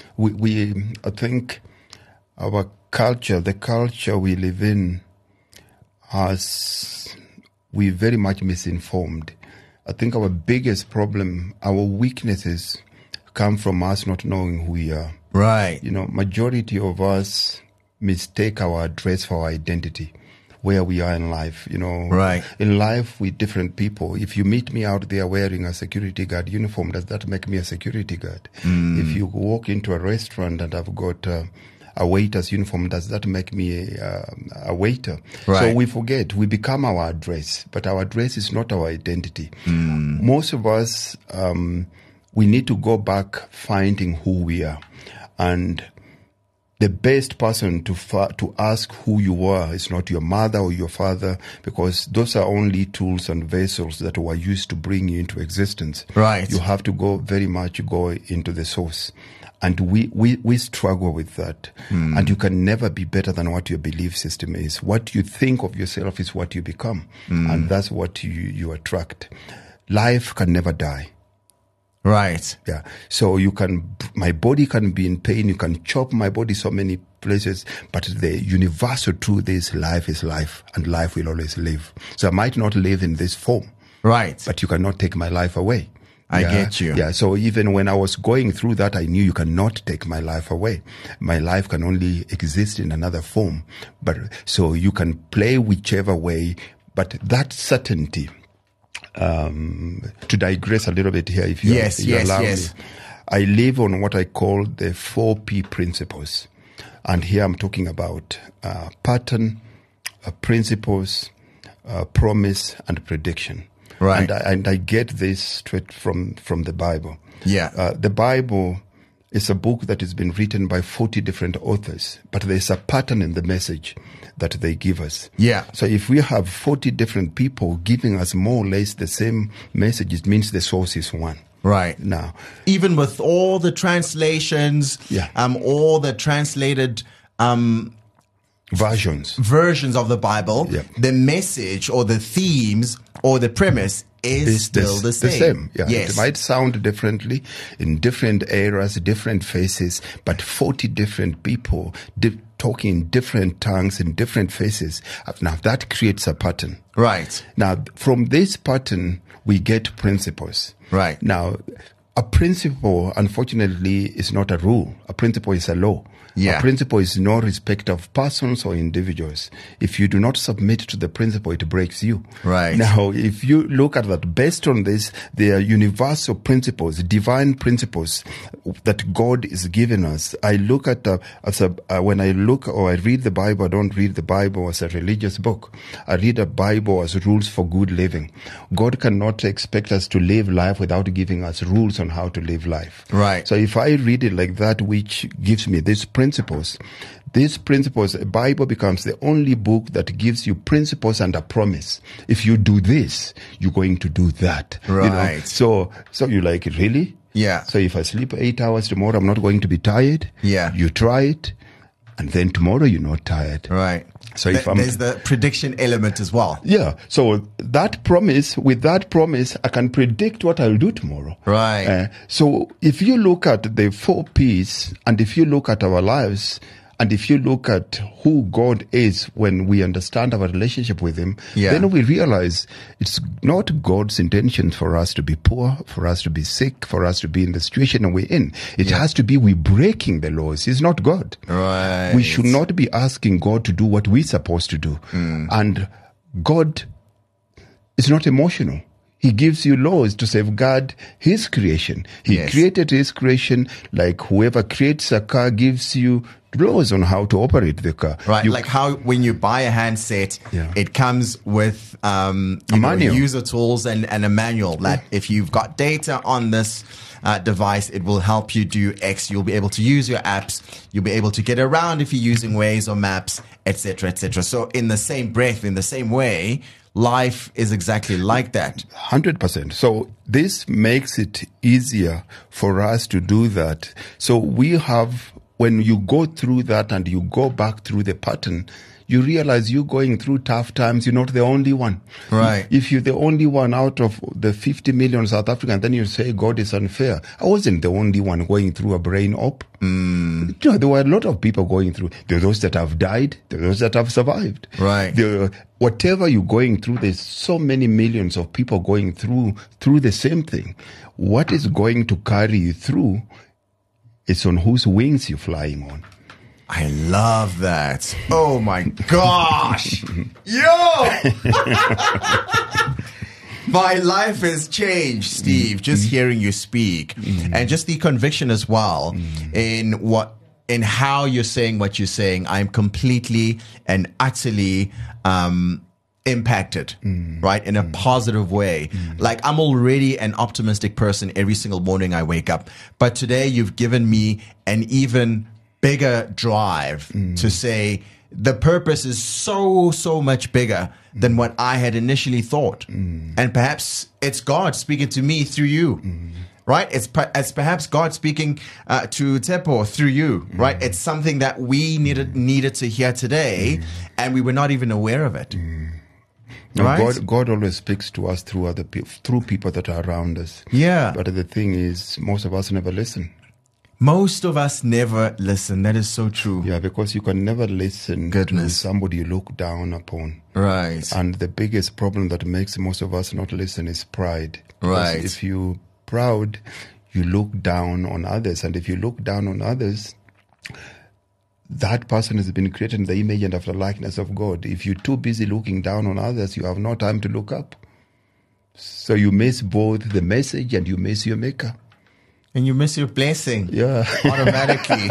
I think our culture, the culture we live in, we're very much misinformed. I think our biggest problem, our weaknesses come from us not knowing who we are. Right. Majority of us mistake our address for our identity, where we are in life. Right. In life, we're different people. If you meet me out there wearing a security guard uniform, does that make me a security guard? If you walk into a restaurant and I've got a waiter's uniform, does that make me a waiter? Right. So we forget. We become our address, but our address is not our identity. Most of us, we need to go back finding who we are. And the best person to ask who you are is not your mother or your father, because those are only tools and vessels that were used to bring you into existence. Right. You have to go into the source. And we struggle with that. And you can never be better than what your belief system is. What you think of yourself is what you become. And that's what you attract. Life can never die. Right. Yeah. So my body can be in pain. You can chop my body so many places, but the universal truth is life, and life will always live. So I might not live in this form. Right. But you cannot take my life away. I get you. Yeah. So even when I was going through that, I knew you cannot take my life away. My life can only exist in another form. But so you can play whichever way, but that certainty, to digress a little bit here, if you allow me. I live on what I call the 4P principles. And here I'm talking about pattern, principles, promise, and prediction. Right. And I get this straight from the Bible. Yeah. The Bible is a book that has been written by 40 different authors, but there's a pattern in the message that they give us. Yeah. So if we have 40 different people giving us more or less the same message, it means the source is one. Right. Now, even with all the translations, all the translated versions of the Bible, the message or the themes or the premise is still the same. Yeah. Yes. It might sound differently in different eras, different faces, but 40 different people talking in different tongues in different faces. Now that creates a pattern. Right. Now from this pattern, we get principles. Right. Now, a principle, unfortunately, is not a rule. A principle is a law. Yeah. A principle is no respect of persons or individuals. If you do not submit to the principle, it breaks you. Right. Now, if you look at that, based on this, there are universal principles, divine principles that God is giving us. I look at when I look or I read the Bible, I don't read the Bible as a religious book. I read the Bible as rules for good living. God cannot expect us to live life without giving us rules on how to live life. Right. So if I read it like that, which gives me these principles, the Bible becomes the only book that gives you principles and a promise. If you do this, you're going to do that. Right. So you're like, really? Yeah. So if I sleep 8 hours tomorrow, I'm not going to be tired. Yeah. You try it, and then tomorrow you're not tired. Right. So there's the prediction element as well. Yeah. So with that promise, I can predict what I'll do tomorrow. Right. So if you look at the 4 P's, and if you look at our lives, and if you look at who God is when we understand our relationship with Him, then we realize it's not God's intention for us to be poor, for us to be sick, for us to be in the situation we're in. It has to be we breaking the laws. It's not God. Right. We should not be asking God to do what we're supposed to do. And God is not emotional. He gives you laws to safeguard His creation. He created His creation, like whoever creates a car gives you laws on how to operate the car. Right, like how when you buy a handset, it comes with manual, user tools and a manual that if you've got data on this device, it will help you do X. You'll be able to use your apps. You'll be able to get around if you're using Waze or Maps, etc., etc. So in the same breath, in the same way, life is exactly like that. 100%. So this makes it easier for us to do that. So we have, when you go through that and you go back through the pattern, you realize you're going through tough times. You're not the only one. Right. If you're the only one out of the 50 million South Africans, then you say God is unfair. I wasn't the only one going through a brain op. There were a lot of people going through. There are those that have died. There are those that have survived. Right. Whatever you're going through, there's so many millions of people going through the same thing. What is going to carry you through is on whose wings you're flying on. I love that. Oh my gosh. Yo! My life has changed, Steve, just hearing you speak. And just the conviction as well in how you're saying what you're saying. I'm completely and utterly impacted, right? In a positive way. Like I'm already an optimistic person every single morning I wake up. But today you've given me an even bigger drive to say the purpose is so much bigger than what I had initially thought. And perhaps it's God speaking to me through you. Right? It's perhaps God speaking to Tepo through you, right? It's something that we needed to hear today, and we were not even aware of it. No, right? God always speaks to us through other people, through people that are around us. Yeah. But the thing is, most of us never listen. Most of us never listen. That is so true. Yeah, because you can never listen to somebody you look down upon. Right. And the biggest problem that makes most of us not listen is pride. Right. Because if you proud, you look down on others. And if you look down on others, that person has been created in the image and after the likeness of God. If you're too busy looking down on others, you have no time to look up. So you miss both the message and you miss your maker. And you miss your blessing. Yeah. Automatically.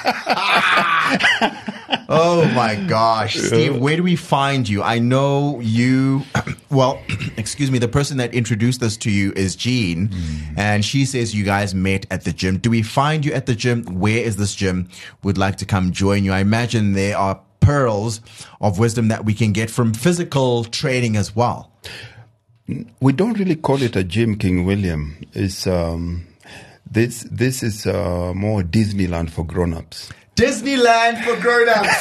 Oh my gosh. Steve, where do we find you? I know you, well, excuse me, the person that introduced us to you is Jean, and she says you guys met at the gym. Do we find you at the gym? Where is this gym? Would like to come join you. I imagine there are pearls of wisdom that we can get from physical training as well. We don't really call it a gym, King William. It's, this is more Disneyland for grown-ups. Disneyland for grown-ups.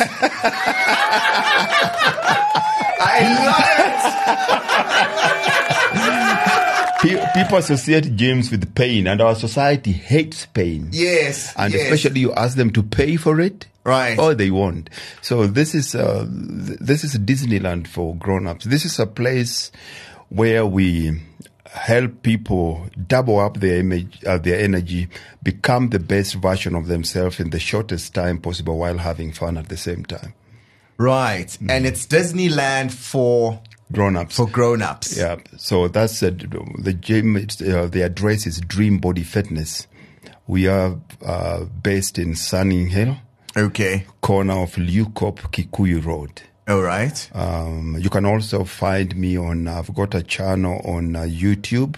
I love it. People associate gyms with pain, and our society hates pain. Yes. And especially you ask them to pay for it. Right. Or they won't. So this is Disneyland for grown-ups. This is a place where we help people double up their energy, become the best version of themselves in the shortest time possible while having fun at the same time. Right. And it's Disneyland for grown-ups. For grown-ups. Yeah. So that's the gym. The address is Dream Body Fitness. We are based in Sunning Hill. Okay. Corner of Lukop, Kikuyu Road. All right. You can also find me on, I've got a channel on YouTube,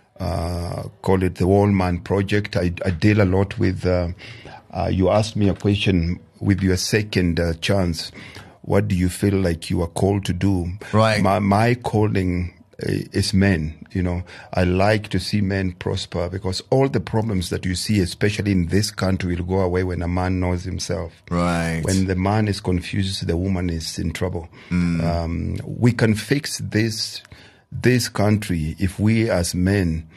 call it the Wallman Project. I deal a lot with, you asked me a question with your second chance. What do you feel like you are called to do? Right. My calling is men. You know, I like to see men prosper because all the problems that you see, especially in this country, will go away when a man knows himself. Right. When the man is confused, the woman is in trouble. We can fix this country if we as men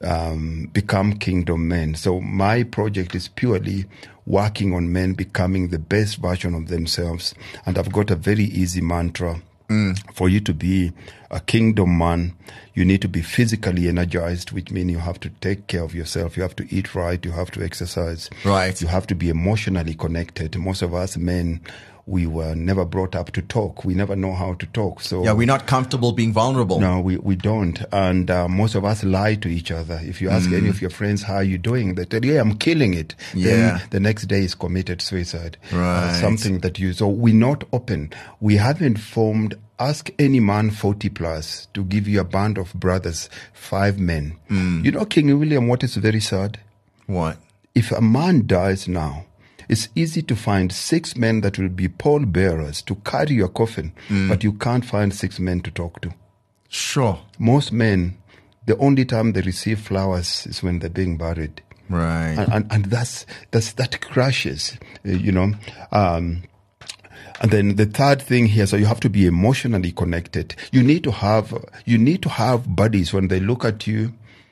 become kingdom men. So my project is purely working on men becoming the best version of themselves. And I've got a very easy mantra. For you to be a kingdom man, you need to be physically energized, which means you have to take care of yourself. You have to eat right. You have to exercise. Right. You have to be emotionally connected. Most of us men, we were never brought up to talk. We never know how to talk. So yeah, we're not comfortable being vulnerable. No, we don't. And most of us lie to each other. If you ask any of your friends, how are you doing? They tell you, yeah, I'm killing it. Yeah. Then the next day is committed suicide. Right. Something that so we're not open. We haven't formed, ask any man 40 plus to give you a band of brothers, 5 men. You know, King William, what is very sad? What? If a man dies now, it's easy to find 6 men that will be pallbearers to carry your coffin, but you can't find 6 men to talk to. Sure. Most men, the only time they receive flowers is when they're being buried. Right. And that crashes, you know. And then the third thing here, so you have to be emotionally connected. You need to have buddies. When they look at you,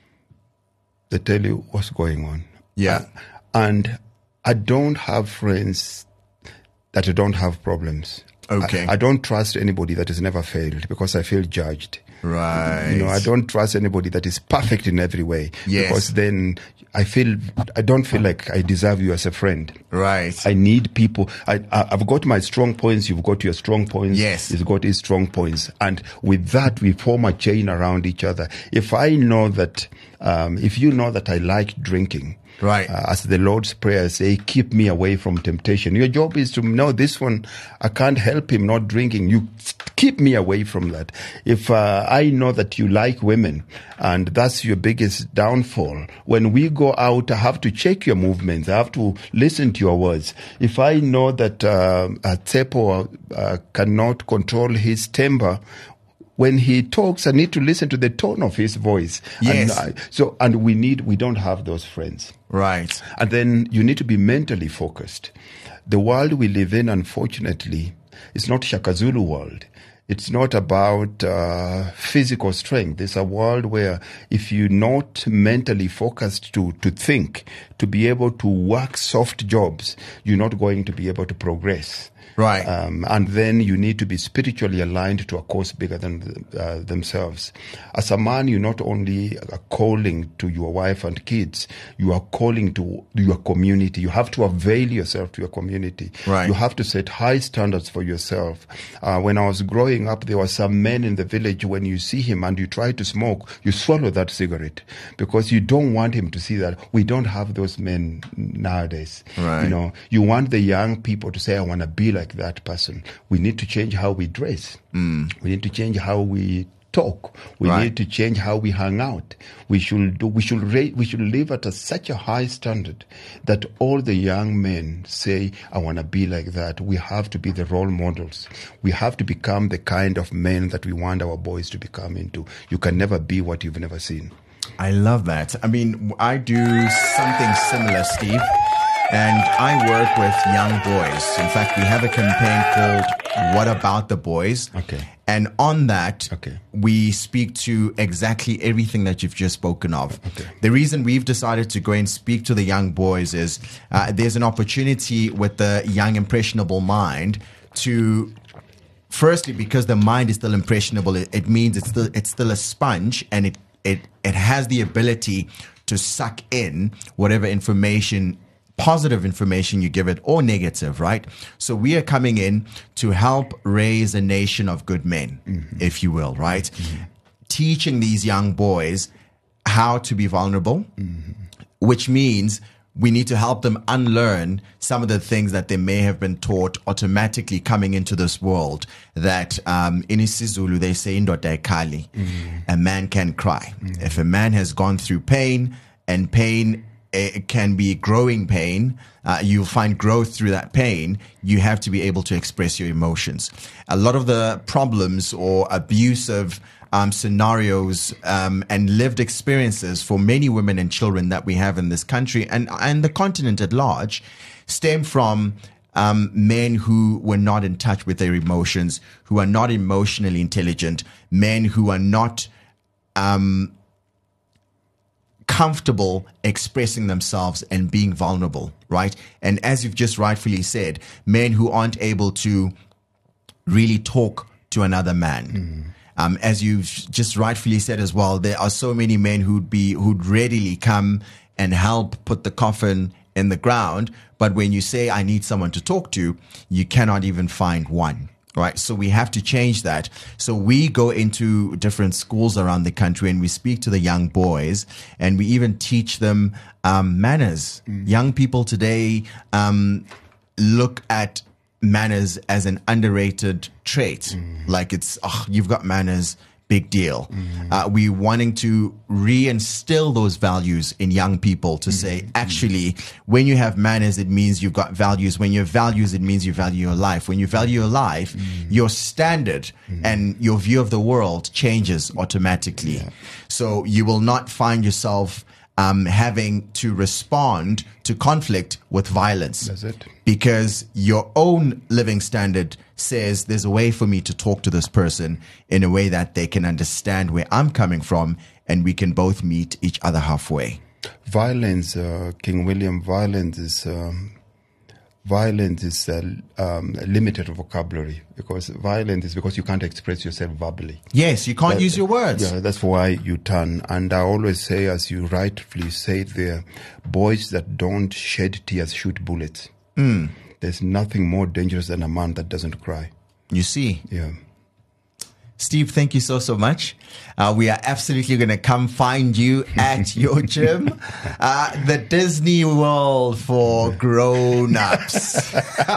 they tell you what's going on. Yeah. And I don't have friends that don't have problems. Okay. I don't trust anybody that has never failed because I feel judged. Right. You know, I don't trust anybody that is perfect in every way. Yes. Because then I don't feel like I deserve you as a friend. Right. I need people. I've got my strong points. You've got your strong points. Yes. He's got his strong points. And with that, we form a chain around each other. If I know that, if you know that I like drinking, right. As the Lord's Prayer say, keep me away from temptation. Your job is to know this one, I can't help him not drinking. You keep me away from that. If I know that you like women and that's your biggest downfall, when we go out, I have to check your movements. I have to listen to your words. If I know that Tsepo cannot control his temper, when he talks, I need to listen to the tone of his voice. Yes. And we don't have those friends. Right. And then you need to be mentally focused. The world we live in, unfortunately, is not Shaka Zulu world. It's not about physical strength. It's a world where if you're not mentally focused to think, to be able to work soft jobs, you're not going to be able to progress. Right. And then you need to be spiritually aligned to a cause bigger than themselves. As a man, you're not only calling to your wife and kids, you are calling to your community. You have to avail yourself to your community. Right. You have to set high standards for yourself. When I was growing up, there were some men in the village, when you see him and you try to smoke, you swallow that cigarette because you don't want him to see that. We don't have those men nowadays. Right. You know, you want the young people to say, I want to be like that person. We need to change how we dress. We need to change how we talk. We Right. need to change how we hang out. We should live at such a high standard that all the young men say, I want to be like that. We have to be the role models. We have to become the kind of men that we want our boys to become into. You can never be what you've never seen. I love that. I mean, I do something similar, Steve. And I work with young boys. In fact, we have a campaign called What About the Boys? Okay. And on that, Okay. we speak to exactly everything that you've just spoken of. Okay. The reason we've decided to go and speak to the young boys is there's an opportunity with the young impressionable mind to, firstly, because the mind is still impressionable, it means it's still a sponge, and it has the ability to suck in whatever information, positive information you give it, or negative, right? So we are coming in to help raise a nation of good men, if you will, right? Teaching these young boys how to be vulnerable, which means we need to help them unlearn some of the things that they may have been taught automatically coming into this world, that in isiZulu they say indoda ayikali, a man can cry. If a man has gone through pain, and pain, it can be growing pain, you'll find growth through that pain, you have to be able to express your emotions. A lot of the problems or abusive scenarios and lived experiences for many women and children that we have in this country and the continent at large stem from men who were not in touch with their emotions, who are not emotionally intelligent, men who are not comfortable expressing themselves and being vulnerable, right? And as you've just rightfully said, men who aren't able to really talk to another man. As you've just rightfully said as well, there are so many men who'd readily come and help put the coffin in the ground, but when you say, I need someone to talk to, you cannot even find one. Right. So we have to change that. So we go into different schools around the country and we speak to the young boys, and we even teach them manners. Young people today look at manners as an underrated trait. Like it's, you've got manners, big deal. We're wanting to reinstill those values in young people to say, actually, when you have manners, it means you've got values. When you have values, it means you value your life. When you value your life, your standard and your view of the world changes automatically. So you will not find yourself having to respond to conflict with violence. That's it. Because your own living standard says there's a way for me to talk to this person in a way that they can understand where I'm coming from, and we can both meet each other halfway. Violence, King William, violence is limited vocabulary, because violence is because you can't express yourself verbally. Yes, you can't use your words. Yeah, that's why you turn. And I always say, as you rightfully say there, boys that don't shed tears shoot bullets. There's nothing more dangerous than a man that doesn't cry. You see. Yeah. Steve, thank you so much. We are absolutely going to come find you at your gym, the Disney World for grown-ups.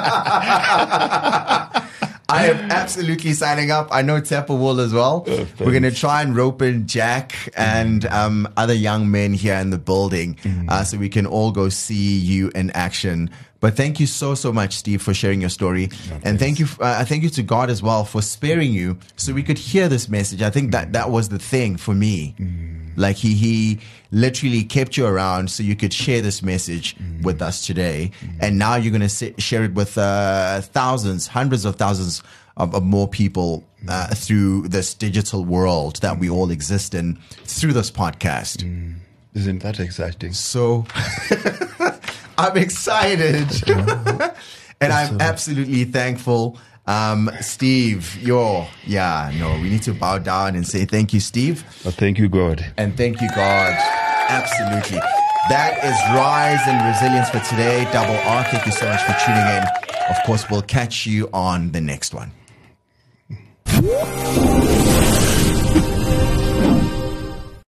I am absolutely signing up. I know Tepper will as well. We're going to try and rope in Jack and other young men here in the building so we can all go see you in action. But thank you so much, Steve, for sharing your story. And thank you to God as well for sparing you so we could hear this message. I think that was the thing for me. Like he literally kept you around so you could share this message with us today. And now you're going to share it with thousands, hundreds of thousands of more people through this digital world that we all exist in through this podcast. Isn't that exciting? So I'm excited. And I'm absolutely thankful. Steve, we need to bow down and say thank you, Steve. Well, thank you, God. And thank you, God. Absolutely. That is Rise and Resilience for today. Double R, thank you so much for tuning in. Of course, we'll catch you on the next one.